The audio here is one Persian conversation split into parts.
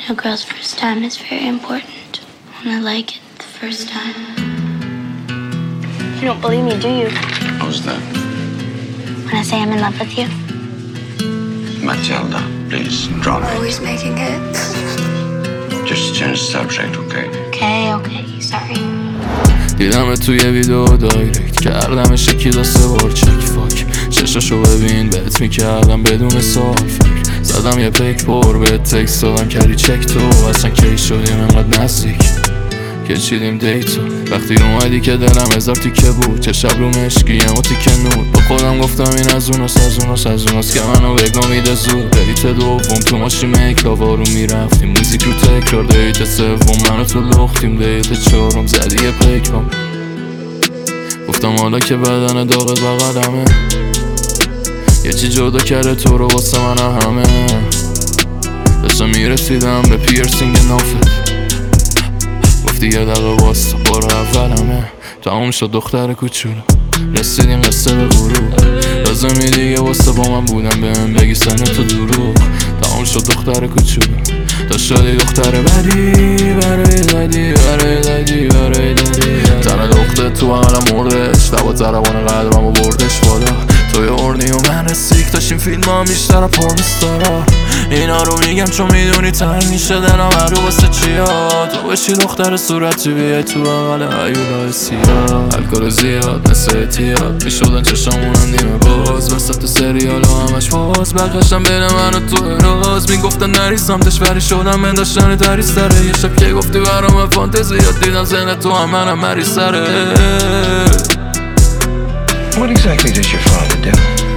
A girl's first time is very important. And I like it the first time. You don't believe me, do you? How's that? When I say I'm in love with you? Matilda, please, drop it. Always making it. Just change the subject, okay? Okay, sorry. دیدم توی ویدیو دایرکت کردم شکیلا 3 بار چک فاک چشاشو ببین بهت میکردم بدون سوال فکر زدم یه پیک پر بهت تکست دادم کردی چک تو اصلا کی شدیم انقدر نزدیک که چیدیم دیتو وقتی اومدی که دلم هزار تیکه بود چه شب رو مشکی یه تیکه نود با خودم گفتم این از اوناست که منو بگم میده زود دیت دوم تو ماشین میکلاو آروم میرفتیم موزیک رو تکرار دیت سوم منو تو لختیم دیت چهارم زدی یه پیکم گفتم حالا که بدن داغت بغلمه یه چی جدا کرده تو رو واسه من همه داشتم میرسیدم به پیرسینگ نافت گفتی یه دقیقه واسه بار اولمه تموم شد دختر کوچولو رسیدیم قصه به غروب لازمی دیگه واسه با من بودم بهم بگی سن تو دروغ تموم شد دختر کوچولو تا شدی دختر بدی برای دادی تنه دختر تو حالم مردش دوا زربان قدرم و بردش بالا توی اردی و من رسیک داشتیم فیلم ها بیشتر پرستارا اینا رو میگم چون میدونی تنگ میشه دلم رو واسه چیا تو بشی دختر صورتی بیای تو بغل هیولای سیاه الکل زیاد مثل اعتیاد میشدن چشامونم نیمه باز وسط سریال و همش باز بقیشم بین من و تو راز میگفتن نریزم دشوری شدم من داشتن دری سره یه شب که گفتی برام فانتزیات دیدم زن تو هم منم مری سره. What exactly does your father do?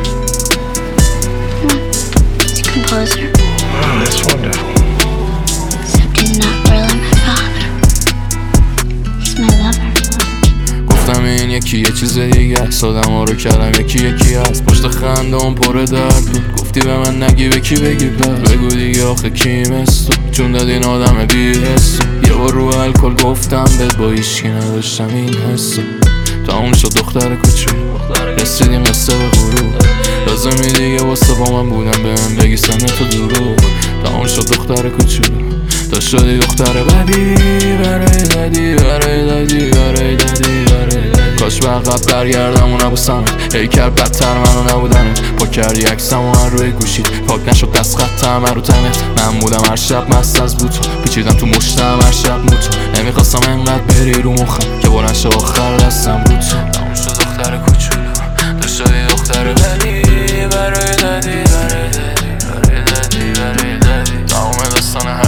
He's a composer. Oh, that's wonderful. Except he's not really my father. He's my lover. گفتم این یکی یه چیز دیگه است آدم ها رو کردم یکی هست پشت خنده اون پر درد بود گفتی به من نگی به کی بگی پس بگو دیگه آخه کیم است تو چون داد این آدم بی‌حس یه بار رو الکل گفتم بهت با هیچکی نداشتم این حسو تموم شد دختر کوچولو رسیدیم قصه به غروب لازمی دیگه واسه با من بودم بهم بگی سن تو دروغ تموم شد دختر کوچولو تا شدی دختر بدی برای دادی کاش به عقب برگردم و نبوسمت هی کرد بدتر منو نبودنت پاک کردی عکسمو هر روی گوشید پاک نشد دست خطم رو تنت من بودم هر شب مست از بوتو پیچیدم تو مشتم هر شب موتو نمیخواستم انقدر بری رو مخم که بلند شه آخر دستم رو تو تموم شد دختر کوچولو تو شدی دختر بدی برای دادی تموم داستان